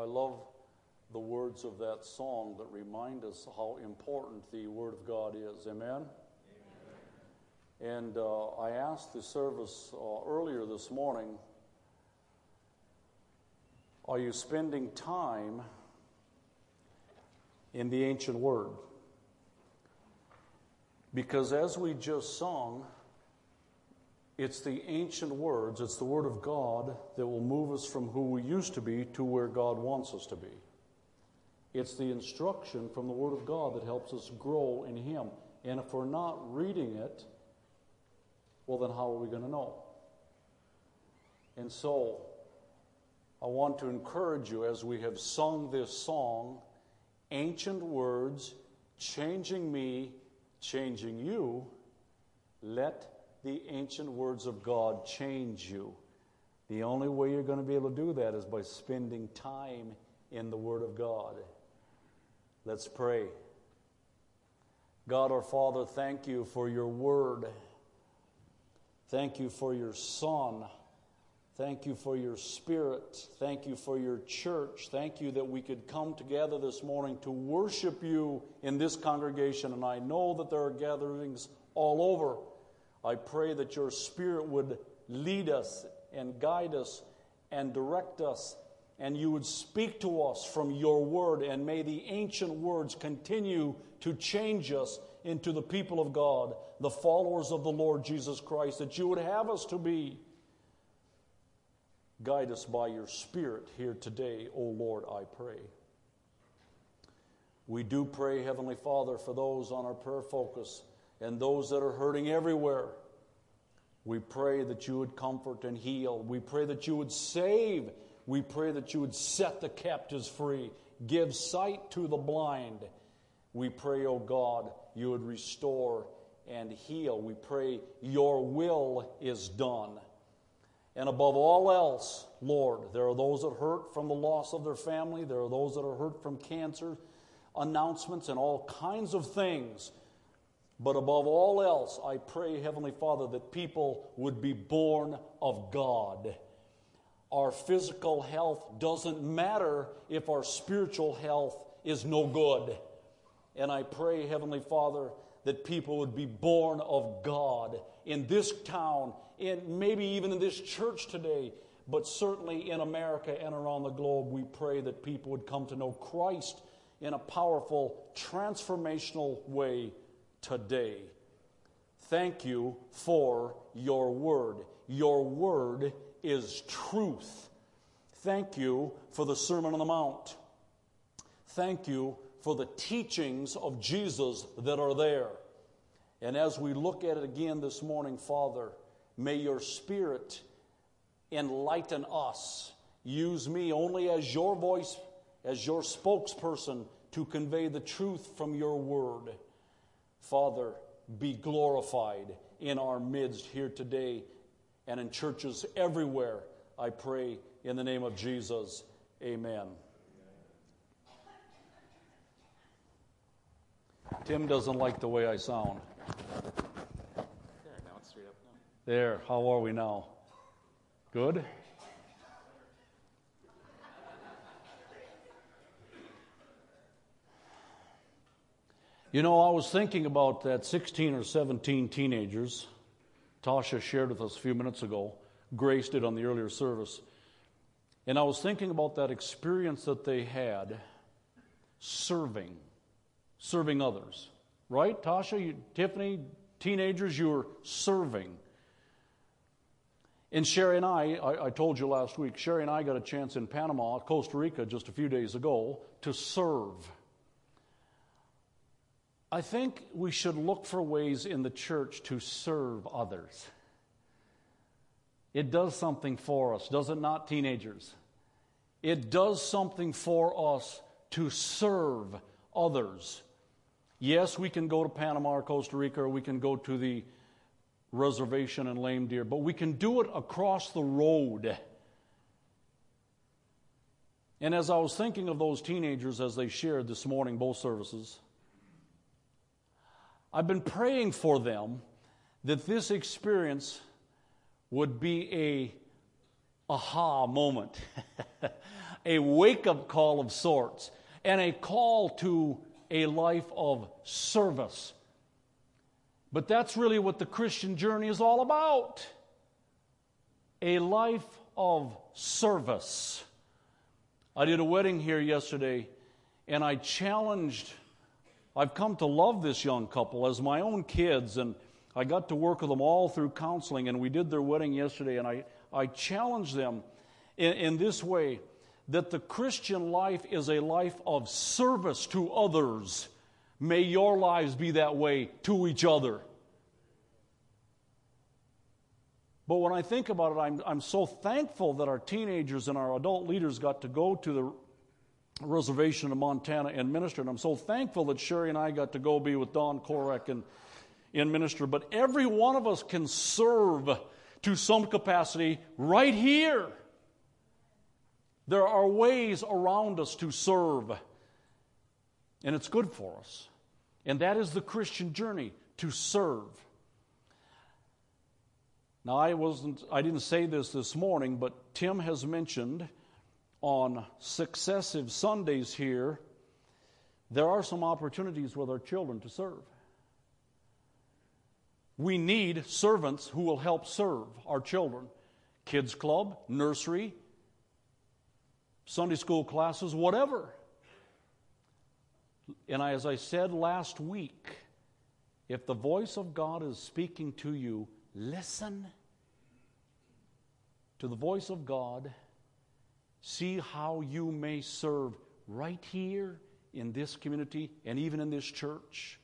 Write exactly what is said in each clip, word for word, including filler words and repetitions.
love the words of that song that remind us how important the Word of God is. Amen? Amen. And uh, I asked the service uh, earlier this morning, are you spending time in the ancient Word? Because as we just sung, it's the ancient words, it's the Word of God that will move us from who we used to be to where God wants us to be. It's the instruction from the Word of God that helps us grow in Him. And if we're not reading it, well, then how are we going to know? And so, I want to encourage you as we have sung this song, ancient words, changing me, changing you, let the ancient words of God change you. The only way you're going to be able to do that is by spending time in the Word of God. Let's pray. God our Father, thank you for your Word. Thank you for your Son. Thank you for your Spirit. Thank you for your church. Thank you that we could come together this morning to worship you in this congregation. And I know that there are gatherings all over. I pray that your Spirit would lead us and guide us and direct us, and you would speak to us from your word, and may the ancient words continue to change us into the people of God, the followers of the Lord Jesus Christ, that you would have us to be. Guide us by your Spirit here today, O Lord, I pray. We do pray, Heavenly Father, for those on our prayer focus and those that are hurting everywhere. We pray that you would comfort and heal. We pray that you would save. We pray that you would set the captives free, give sight to the blind. We pray, O God, you would restore and heal. We pray your will is done. And above all else, Lord, there are those that hurt from the loss of their family. There are those that are hurt from cancer announcements and all kinds of things. But above all else, I pray, Heavenly Father, that people would be born of God. Our physical health doesn't matter if our spiritual health is no good. And I pray, Heavenly Father, that people would be born of God in this town, in maybe even in this church today, but certainly in America and around the globe. We pray that people would come to know Christ in a powerful, transformational way today. Thank you for your word. Your word is truth. Thank you for the Sermon on the Mount. Thank you for the teachings of Jesus that are there. And as we look at it again this morning, Father, may your Spirit enlighten us. Use me only as your voice, as your spokesperson to convey the truth from your word. Father, be glorified in our midst here today and in churches everywhere. I pray in the name of Jesus. Amen. Tim doesn't like the way I sound. There, now it's straight up now. There, how are we now? Good? You know, I was thinking about that sixteen or seventeen teenagers Tasha shared with us a few minutes ago. Grace did on the earlier service. And I was thinking about that experience that they had serving, serving others. Right, Tasha? You, Tiffany, teenagers, you were serving. And Sherry and I, I, I told you last week, Sherry and I got a chance in Panama, Costa Rica, just a few days ago, to serve. I think we should look for ways in the church to serve others. It does something for us, does it not, teenagers? It does something for us to serve others. Yes, we can go to Panama or Costa Rica, or we can go to the reservation in Lame Deer, but we can do it across the road. And as I was thinking of those teenagers as they shared this morning, both services, I've been praying for them that this experience would be a aha moment, a wake-up call of sorts, and a call to a life of service. But that's really what the Christian journey is all about. A life of service. I did a wedding here yesterday, and I challenged, I've come to love this young couple as my own kids, and I got to work with them all through counseling, and we did their wedding yesterday, and I, I challenged them in, in this way, that the Christian life is a life of service to others. May your lives be that way to each other. But when I think about it, I'm, I'm so thankful that our teenagers and our adult leaders got to go to the reservation in Montana and minister. And I'm so thankful that Sherry and I got to go be with Don Korek and, and minister. But every one of us can serve to some capacity right here. There are ways around us to serve, and it's good for us. And that is the Christian journey, to serve. Now, I wasn't, I didn't say this this morning, but Tim has mentioned on successive Sundays here, there are some opportunities with our children to serve. We need servants who will help serve our children. Kids club, nursery, Sunday school classes, whatever. And I, as I said last week, if the voice of God is speaking to you, listen to the voice of God. See how you may serve right here in this community and even in this church.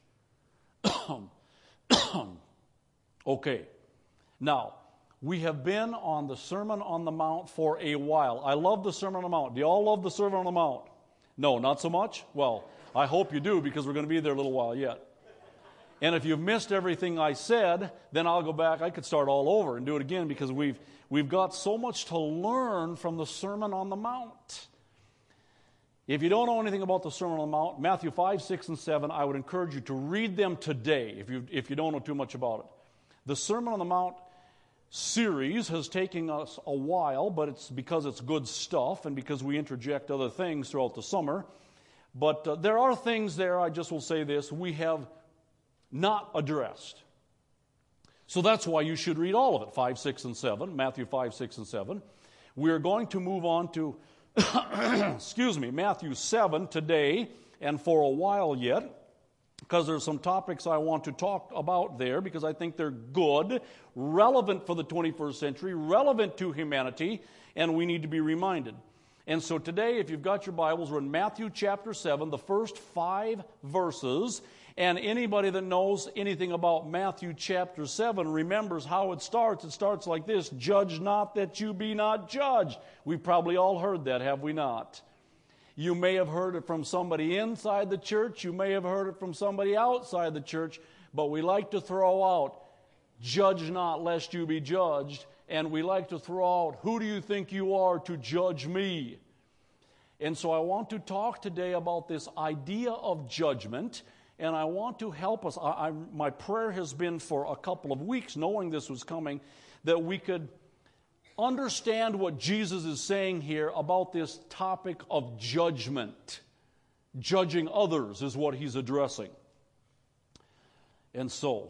Okay. Now, we have been on the Sermon on the Mount for a while. I love the Sermon on the Mount. Do you all love the Sermon on the Mount? No, not so much? Well, I hope you do, because we're going to be there a little while yet. And if you've missed everything I said, then I'll go back. I could start all over and do it again, because we've we've got so much to learn from the Sermon on the Mount. If you don't know anything about the Sermon on the Mount, Matthew five, six, and seven, I would encourage you to read them today if you if you don't know too much about it. The Sermon on the Mount series has taken us a while, but it's because it's good stuff and because we interject other things throughout the summer. But uh, there are things there, I just will say this, we have not addressed. So that's why you should read all of it, five, six, and seven, Matthew five, six, and seven. We're going to move on to, excuse me, Matthew seven today and for a while yet, because there's some topics I want to talk about there, because I think they're good, relevant for the twenty-first century, relevant to humanity, and we need to be reminded. And so today, if you've got your Bibles, we're in Matthew chapter seven, the first five verses, and anybody that knows anything about Matthew chapter seven remembers how it starts. It starts like this: judge not that you be not judged. We've probably all heard that, have we not? You may have heard it from somebody inside the church. You may have heard it from somebody outside the church. But we like to throw out, judge not lest you be judged. And we like to throw out, who do you think you are to judge me? And so I want to talk today about this idea of judgment. And I want to help us. I, I, my prayer has been for a couple of weeks, knowing this was coming, that we could understand what Jesus is saying here about this topic of judgment. Judging others is what he's addressing. And so,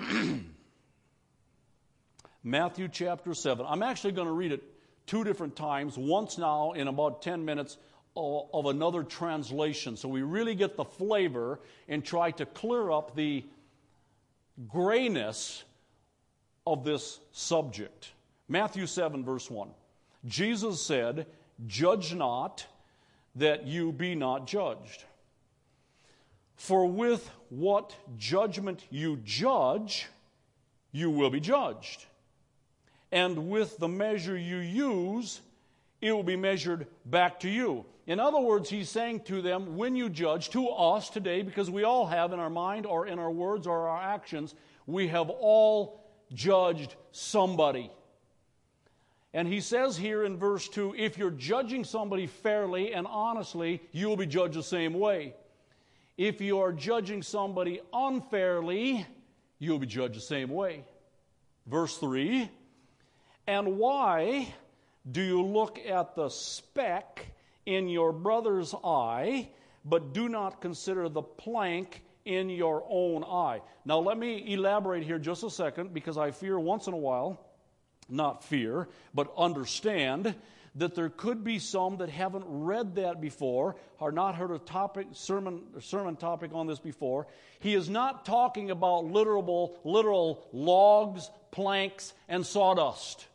Matthew chapter seven. I'm actually going to read it two different times, once now in about ten minutes of, of another translation, so we really get the flavor and try to clear up the grayness of this subject. Matthew seven, verse one. Jesus said, "Judge not, that you be not judged. For with what judgment you judge, you will be judged. And with the measure you use, it will be measured back to you." In other words, he's saying to them, when you judge, to us today, because we all have in our mind or in our words or our actions, we have all judged somebody. And he says here in verse two, if you're judging somebody fairly and honestly, you will be judged the same way. If you are judging somebody unfairly, you'll be judged the same way. Verse three, and why do you look at the speck in your brother's eye, but do not consider the plank in your own eye. Now let me elaborate here just a second, because I fear once in a while, not fear, but understand that there could be some that haven't read that before, or not heard a topic, sermon, sermon topic on this before. He is not talking about literal, literal logs, planks, and sawdust.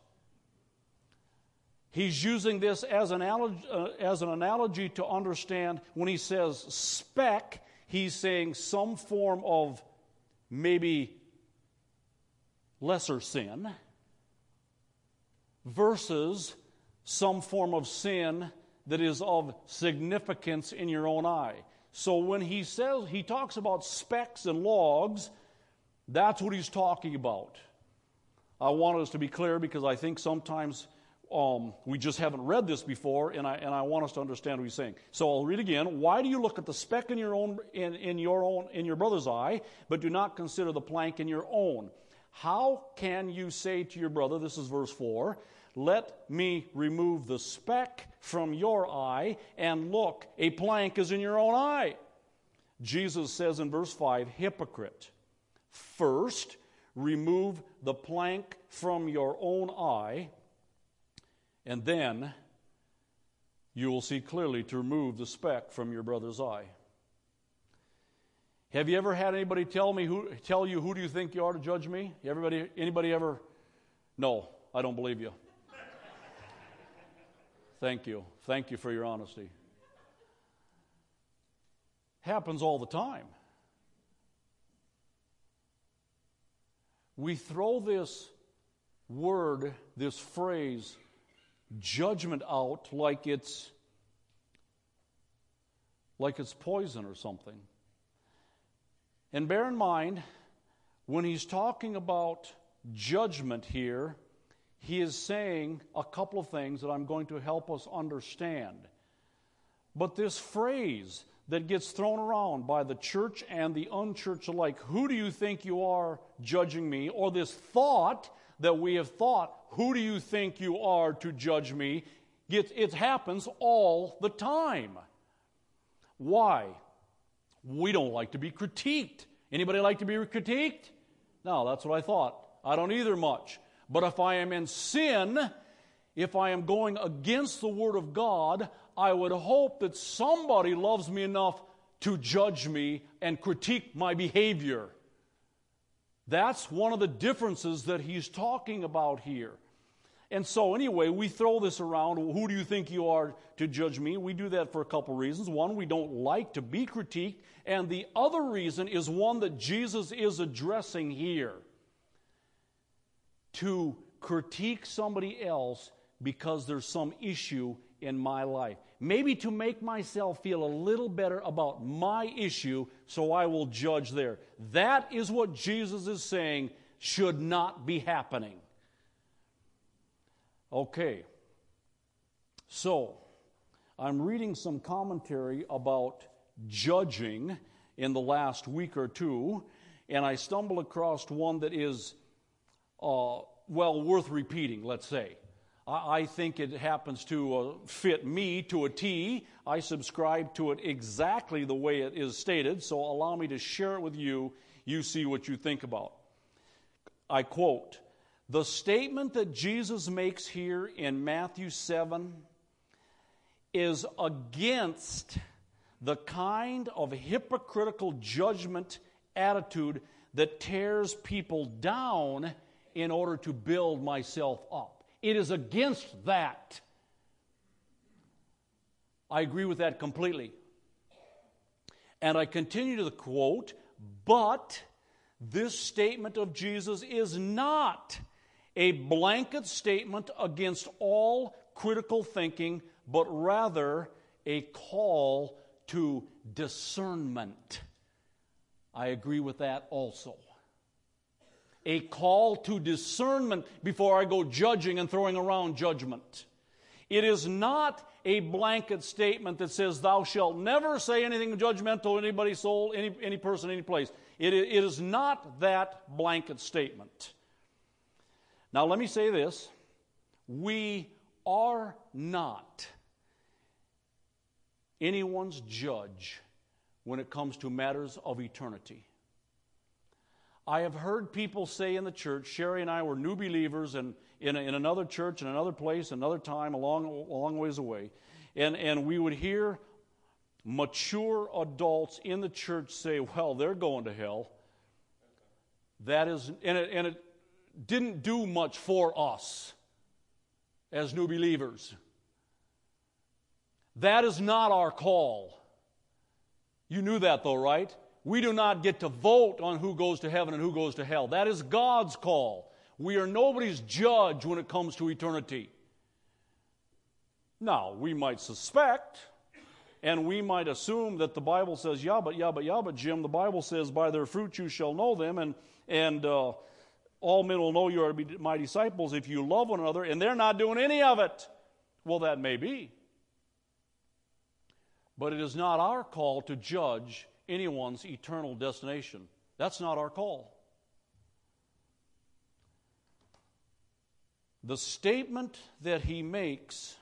He's using this as an, analogy, uh, as an analogy to understand when he says speck, he's saying some form of maybe lesser sin versus some form of sin that is of significance in your own eye. So when he says, he talks about specks and logs, that's what he's talking about. I want us to be clear, because I think sometimes um, we just haven't read this before, and I and I want us to understand what he's saying. So I'll read again. Why do you look at the speck in your own in, in your own in your brother's eye, but do not consider the plank in your own? How can you say to your brother, this is verse four, let me remove the speck from your eye, and look, a plank is in your own eye? Jesus says in verse five, hypocrite, first remove the plank from your own eye, and then you will see clearly to remove the speck from your brother's eye. Have you ever had anybody tell me who tell you who do you think you are to judge me? Everybody, anybody ever? No, I don't believe you. Thank you. Thank you for your honesty. Happens all the time. We throw this word, this phrase, judgment out like it's like it's poison or something. And bear in mind, when he's talking about judgment here, he is saying a couple of things that I'm going to help us understand. But this phrase that gets thrown around by the church and the unchurched alike, who do you think you are judging me? Or this thought that we have thought, who do you think you are to judge me? It, it happens all the time. Why? We don't like to be critiqued. Anybody like to be critiqued? No, that's what I thought. I don't either much. But if I am in sin, if I am going against the Word of God, I would hope that somebody loves me enough to judge me and critique my behavior. That's one of the differences that he's talking about here. And so anyway, we throw this around. Who do you think you are to judge me? We do that for a couple reasons. One, we don't like to be critiqued. And the other reason is one that Jesus is addressing here. To critique somebody else because there's some issue in my life. Maybe to make myself feel a little better about my issue, so I will judge there. That is what Jesus is saying should not be happening. Okay. So, I'm reading some commentary about judging in the last week or two, and I stumbled across one that is Uh, well, worth repeating, let's say. I, I think it happens to uh, fit me to a T. I subscribe to it exactly the way it is stated, so allow me to share it with you. You see what you think about. I quote, "The statement that Jesus makes here in Matthew seven is against the kind of hypocritical judgment attitude that tears people down in order to build myself up. It is against that." I agree with that completely. And I continue to the quote, "But this statement of Jesus is not a blanket statement against all critical thinking, but rather a call to discernment." I agree with that also. A call to discernment before I go judging and throwing around judgment. It is not a blanket statement that says, "Thou shalt never say anything judgmental to anybody's soul, any, any person, any place." It, it is not that blanket statement. Now let me say this. We are not anyone's judge when it comes to matters of eternity. I have heard people say in the church, Sherry and I were new believers in, in, in another church, in another place, another time, a long, a long ways away, and, and we would hear mature adults in the church say, well, they're going to hell. That is, and it, and it didn't do much for us as new believers. That is not our call. You knew that though, right? We do not get to vote on who goes to heaven and who goes to hell. That is God's call. We are nobody's judge when it comes to eternity. Now, we might suspect, and we might assume that the Bible says, yeah, but, yeah, but, yeah, but, Jim, the Bible says, by their fruit you shall know them, and, and uh, all men will know you are my disciples if you love one another, and they're not doing any of it. Well, that may be. But it is not our call to judge anyone's eternal destination. That's not our call. The statement that he makes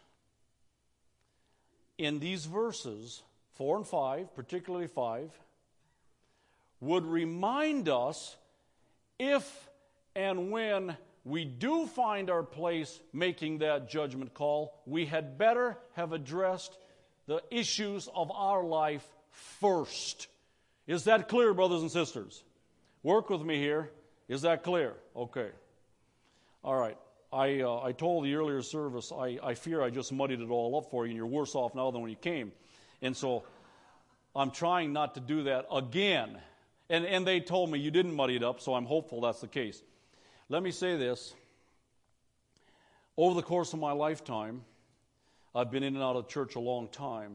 in these verses, four and five, particularly five, would remind us if and when we do find our place making that judgment call, we had better have addressed the issues of our life first. Is that clear, brothers and sisters? Work with me here. Is that clear? Okay. All right. I uh, I told the earlier service, I, I fear I just muddied it all up for you, and you're worse off now than when you came. And so I'm trying not to do that again. And, and they told me you didn't muddy it up, so I'm hopeful that's the case. Let me say this. Over the course of my lifetime, I've been in and out of church a long time.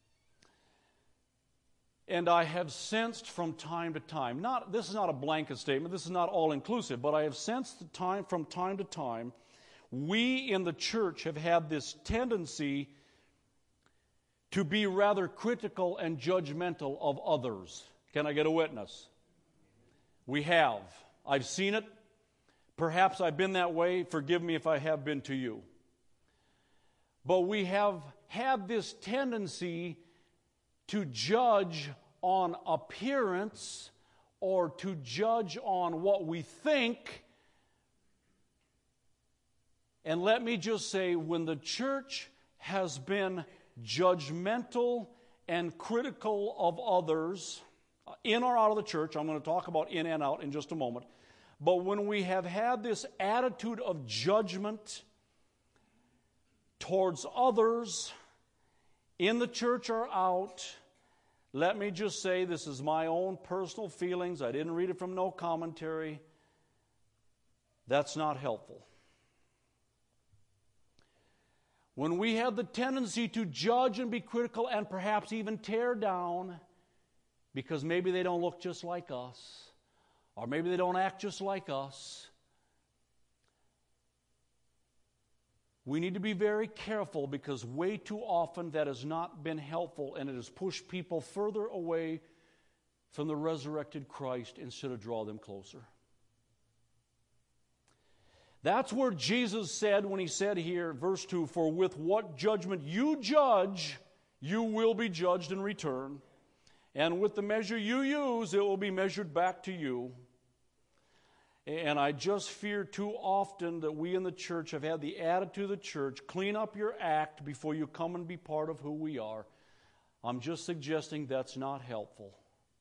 And I have sensed from time to time, not this is not a blanket statement, this is not all-inclusive, but I have sensed time from time to time, we in the church have had this tendency to be rather critical and judgmental of others. Can I get a witness? We have. I've seen it. Perhaps I've been that way. Forgive me if I have been to you. But we have had this tendency to judge on appearance or to judge on what we think. And let me just say, when the church has been judgmental and critical of others, in or out of the church, I'm going to talk about in and out in just a moment, but when we have had this attitude of judgment towards others, in the church or out, let me just say, this is my own personal feelings. I didn't read it from no commentary. That's not helpful. When we have the tendency to judge and be critical and perhaps even tear down because maybe they don't look just like us, or maybe they don't act just like us, we need to be very careful, because way too often that has not been helpful, and it has pushed people further away from the resurrected Christ instead of draw them closer. That's where Jesus said when he said here, verse two, for with what judgment you judge, you will be judged in return. And with the measure you use, it will be measured back to you. And I just fear too often that we in the church have had the attitude of the church, clean up your act before you come and be part of who we are. I'm just suggesting that's not helpful.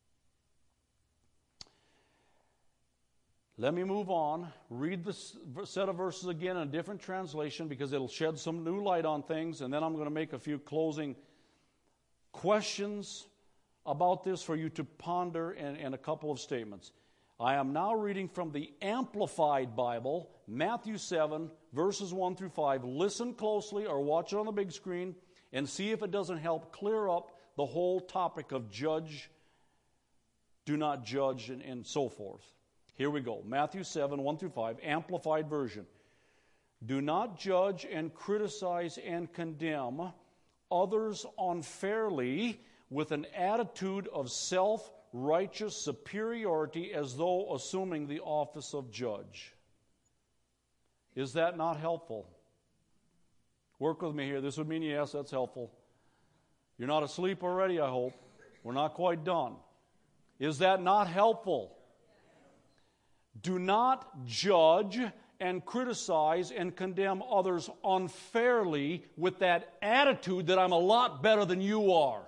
Let me move on. Read the set of verses again in a different translation, because it'll shed some new light on things, and then I'm going to make a few closing questions about this for you to ponder, and, and a couple of statements. I am now reading from the Amplified Bible, Matthew seven, verses one through five. Listen closely or watch it on the big screen and see if it doesn't help clear up the whole topic of judge, do not judge, and, and so forth. Here we go. Matthew seven, one through five, Amplified Version. Do not judge and criticize and condemn others unfairly with an attitude of self-righteous superiority as though assuming the office of judge. Is that not helpful? Work with me here. This would mean yes, that's helpful. You're not asleep already, I hope. We're not quite done. Is that not helpful? Do not judge and criticize and condemn others unfairly with that attitude that I'm a lot better than you are.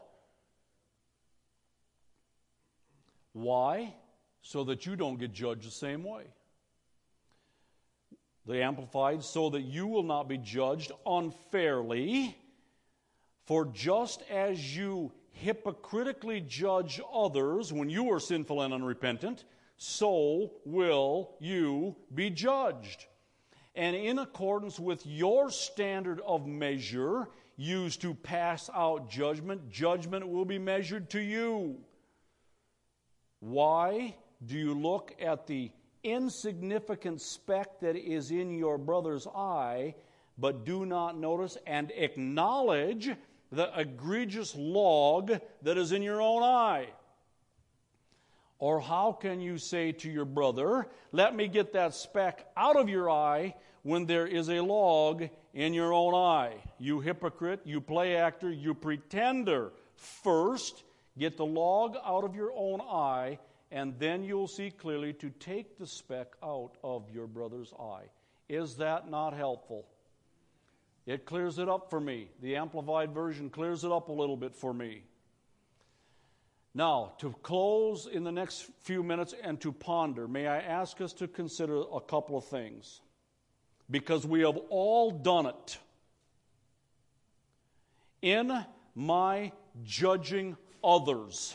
Why? So that you don't get judged the same way. The Amplified, so that you will not be judged unfairly. For just as you hypocritically judge others when you are sinful and unrepentant, so will you be judged. And in accordance with your standard of measure used to pass out judgment, judgment will be measured to you. Why do you look at the insignificant speck that is in your brother's eye, but do not notice and acknowledge the egregious log that is in your own eye? Or how can you say to your brother, let me get that speck out of your eye, when there is a log in your own eye? You hypocrite, you play actor, you pretender. First, get the log out of your own eye, and then you'll see clearly to take the speck out of your brother's eye. Is that not helpful? It clears it up for me. The Amplified Version clears it up a little bit for me. Now, to close in the next few minutes and to ponder, may I ask us to consider a couple of things? Because we have all done it. In my judging others,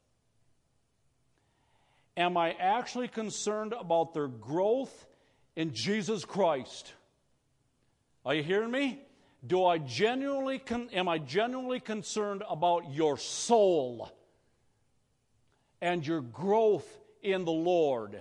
am I actually concerned about their growth in Jesus Christ? Are you hearing me? Do I genuinely con- am I genuinely concerned about your soul and your growth in the Lord?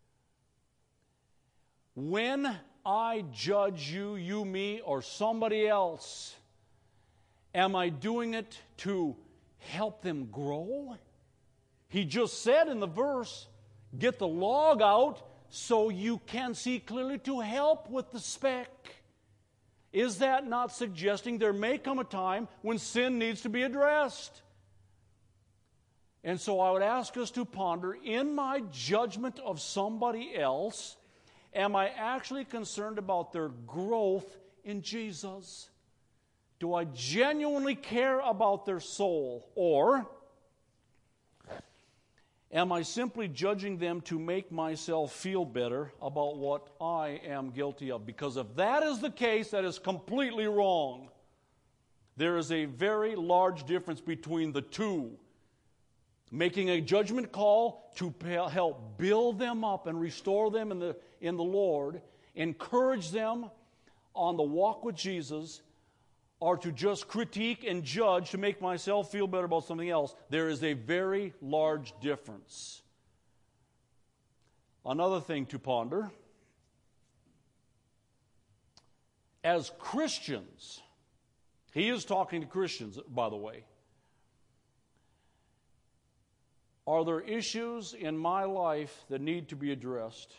When I judge you, you, me, or somebody else, am I doing it to help them grow? He just said in the verse, get the log out so you can see clearly to help with the speck. Is that not suggesting there may come a time when sin needs to be addressed? And so I would ask us to ponder, in my judgment of somebody else, am I actually concerned about their growth in Jesus? Do I genuinely care about their soul? Or am I simply judging them to make myself feel better about what I am guilty of? Because if that is the case, that is completely wrong. There is a very large difference between the two. Making a judgment call to help build them up and restore them in the, in the Lord, encourage them on the walk with Jesus, or to just critique and judge to make myself feel better about something else. There is a very large difference. Another thing to ponder. As Christians, he is talking to Christians, by the way. Are there issues in my life that need to be addressed?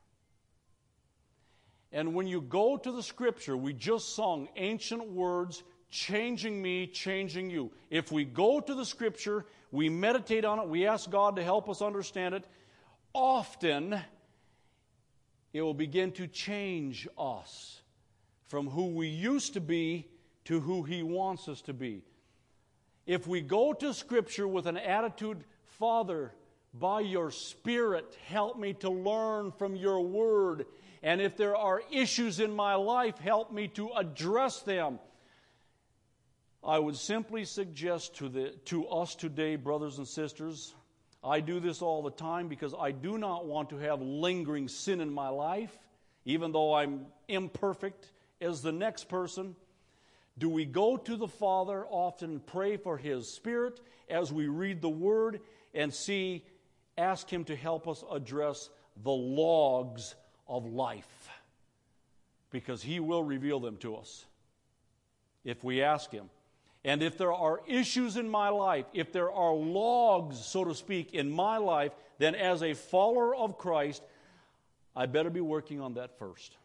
And when you go to the Scripture, we just sung ancient words, changing me, changing you. If we go to the Scripture, we meditate on it, we ask God to help us understand it, often it will begin to change us from who we used to be to who He wants us to be. If we go to Scripture with an attitude, Father, by your Spirit, help me to learn from your Word. And if there are issues in my life, help me to address them. I would simply suggest to, the, to us today, brothers and sisters, I do this all the time because I do not want to have lingering sin in my life, even though I'm imperfect as the next person. Do we go to the Father often and pray for His Spirit as we read the Word and see, ask Him to help us address the logs of life? Because He will reveal them to us if we ask Him. And if there are issues in my life, if there are logs, so to speak, in my life, then as a follower of Christ, I better be working on that first.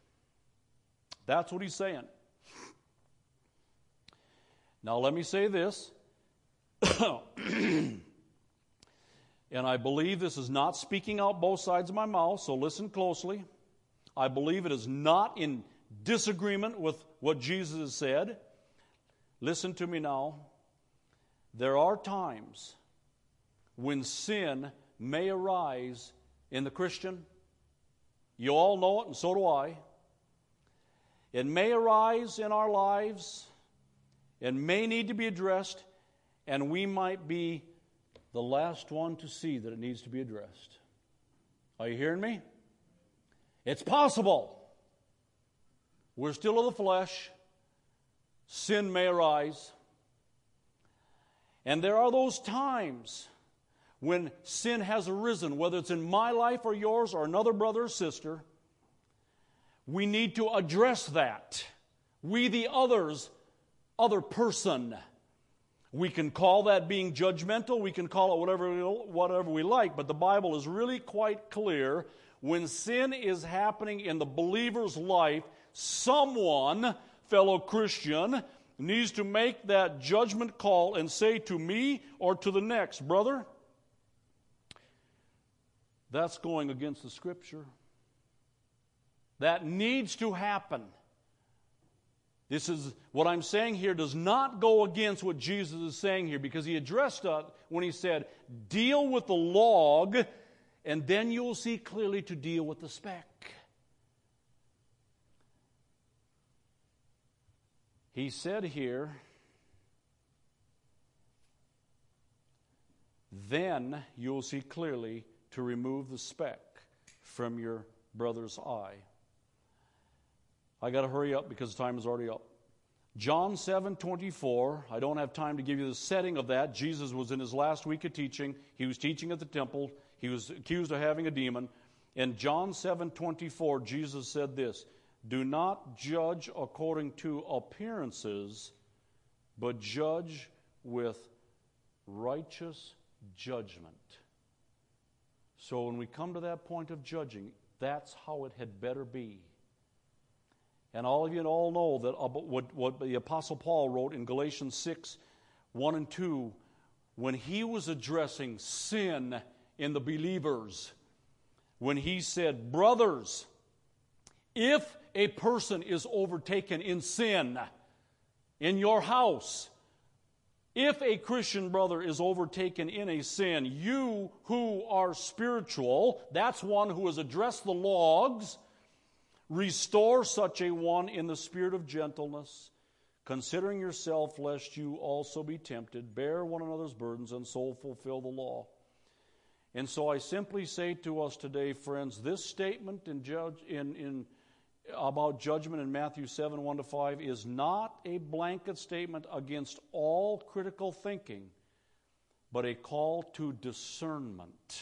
That's what he's saying. Now let me say this. And I believe this is not speaking out both sides of my mouth, so listen closely. I believe it is not in disagreement with what Jesus has said. Listen to me now. There are times when sin may arise in the Christian. You all know it, and so do I. It may arise in our lives. It may need to be addressed, and we might be the last one to see that it needs to be addressed. Are you hearing me? It's possible. We're still of the flesh. Sin may arise. And there are those times when sin has arisen, whether it's in my life or yours or another brother or sister. We need to address that. We, the others, other person. We can call that being judgmental. We can call it whatever, whatever we like. But the Bible is really quite clear. When sin is happening in the believer's life, someone, fellow Christian, needs to make that judgment call and say to me or to the next, brother, that's going against the Scripture. That needs to happen. This is what I'm saying here does not go against what Jesus is saying here, because he addressed it when he said, deal with the log, and then you'll see clearly to deal with the speck. He said here, then you'll see clearly to remove the speck from your brother's eye. I got to hurry up because time is already up. John seven twenty-four. I don't have time to give you the setting of that. Jesus was in his last week of teaching. He was teaching at the temple. He was accused of having a demon. In John seven twenty-four, Jesus said this, do not judge according to appearances, but judge with righteous judgment. So when we come to that point of judging, that's how it had better be. And all of you all know that what, what the Apostle Paul wrote in Galatians six, one and two, when he was addressing sin in the believers, when he said, brothers, if a person is overtaken in sin in your house, if a Christian brother is overtaken in a sin, you who are spiritual, that's one who has addressed the logs, restore such a one in the spirit of gentleness, considering yourself, lest you also be tempted. Bear one another's burdens, and so fulfill the law. And so I simply say to us today, friends, this statement in, judge, in, in about judgment in Matthew seven, one to five is not a blanket statement against all critical thinking, but a call to discernment.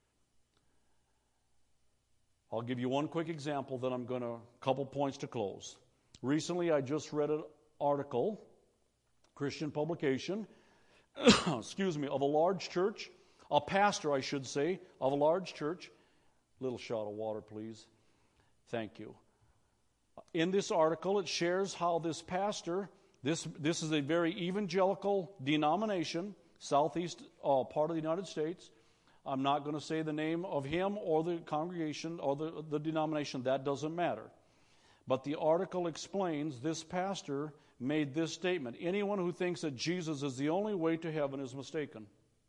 I'll give you one quick example, then I'm going to, a couple points to close. Recently, I just read an article, Christian publication, excuse me, of a large church, a pastor, I should say, of a large church. Little shot of water, please. Thank you. In this article, it shares how this pastor, this, this is a very evangelical denomination, southeast uh, part of the United States. I'm not going to say the name of him or the congregation or the, the denomination. That doesn't matter. But the article explains this pastor made this statement. Anyone who thinks that Jesus is the only way to heaven is mistaken.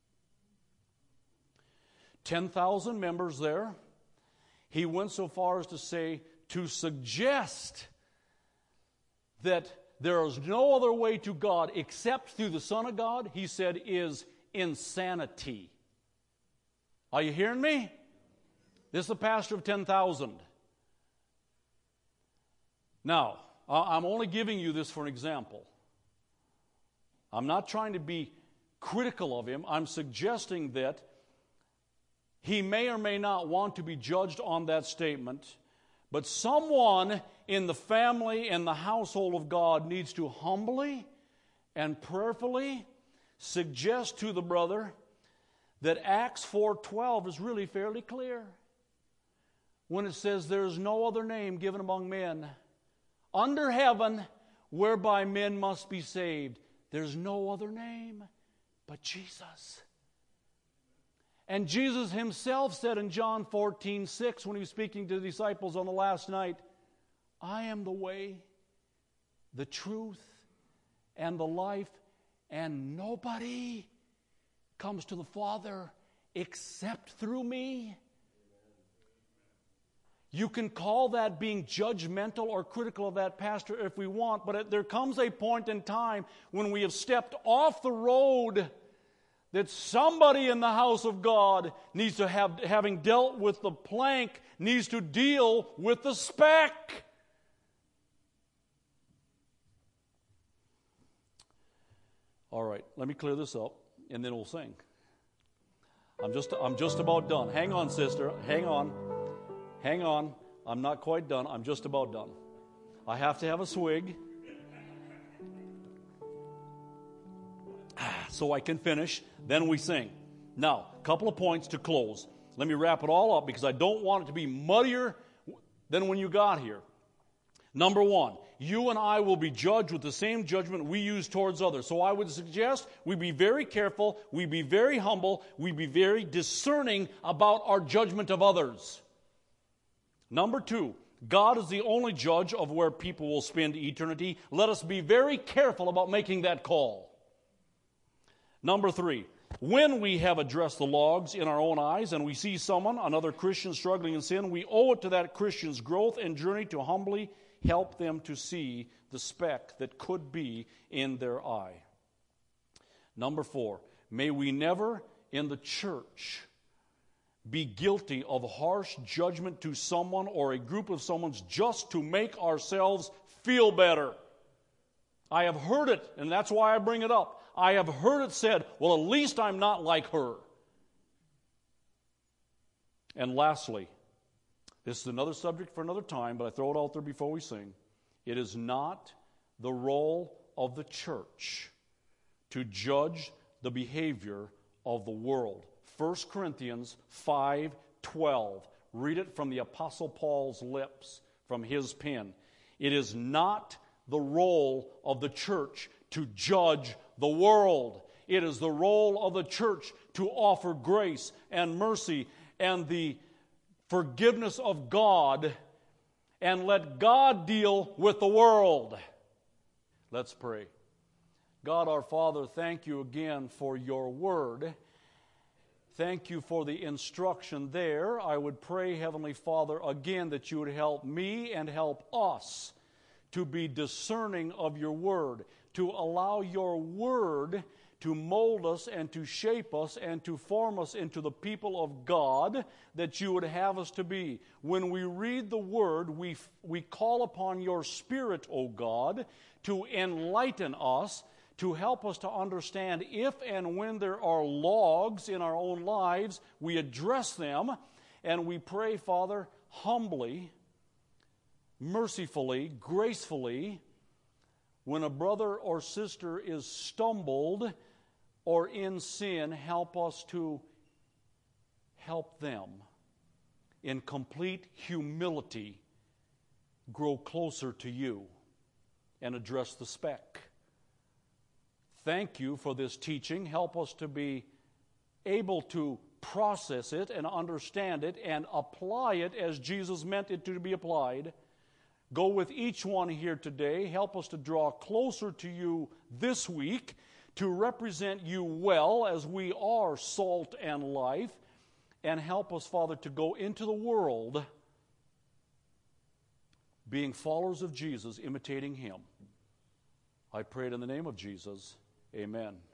ten thousand members there. He went so far as to say, to suggest that there is no other way to God except through the Son of God, he said, is insanity. Are you hearing me? This is a pastor of ten thousand. Now, I'm only giving you this for an example. I'm not trying to be critical of him. I'm suggesting that he may or may not want to be judged on that statement, but someone in the family and the household of God needs to humbly and prayerfully suggest to the brother that Acts four twelve is really fairly clear when it says there is no other name given among men under heaven whereby men must be saved. There's no other name but Jesus. And Jesus himself said in John fourteen six, when he was speaking to the disciples on the last night, I am the way, the truth, and the life, and nobody comes to the Father except through me. You can call that being judgmental or critical of that pastor if we want, but it, there comes a point in time when we have stepped off the road that somebody in the house of God needs to have, having dealt with the plank, needs to deal with the speck. All right, let me clear this up, and then we'll sing. I'm just, I'm just about done. Hang on, sister. Hang on. Hang on. I'm not quite done. I'm just about done. I have to have a swig so I can finish. Then we sing. Now, a couple of points to close. Let me wrap it all up because I don't want it to be muddier than when you got here. Number one, you and I will be judged with the same judgment we use towards others. So I would suggest we be very careful, we be very humble, we be very discerning about our judgment of others. Number two, God is the only judge of where people will spend eternity. Let us be very careful about making that call. Number three, when we have addressed the logs in our own eyes and we see someone, another Christian struggling in sin, we owe it to that Christian's growth and journey to humbly help them to see the speck that could be in their eye. Number four, may we never in the church be guilty of harsh judgment to someone or a group of someone's just to make ourselves feel better. I have heard it, and that's why I bring it up. I have heard it said, well, at least I'm not like her. And lastly, this is another subject for another time, but I throw it out there before we sing. It is not the role of the church to judge the behavior of the world. First Corinthians five twelve. Read it from the Apostle Paul's lips, from his pen. It is not the role of the church to judge the world. It is the role of the church to offer grace and mercy and the forgiveness of God and let God deal with the world. Let's pray. God our Father, thank you again for your word. Thank you for the instruction there. I would pray, Heavenly Father, again that you would help me and help us to be discerning of your word, to allow your word to mold us and to shape us and to form us into the people of God that you would have us to be. When we read the word, we, we call upon your Spirit, O God, to enlighten us, to help us to understand if and when there are logs in our own lives, we address them, and we pray, Father, humbly, mercifully, gracefully, when a brother or sister is stumbled or in sin, help us to help them in complete humility grow closer to you and address the speck. Thank you for this teaching. Help us to be able to process it and understand it and apply it as Jesus meant it to be applied. Go with each one here today. Help us to draw closer to you this week, to represent you well as we are salt and life, and help us, Father, to go into the world being followers of Jesus, imitating him. I pray it in the name of Jesus. Amen.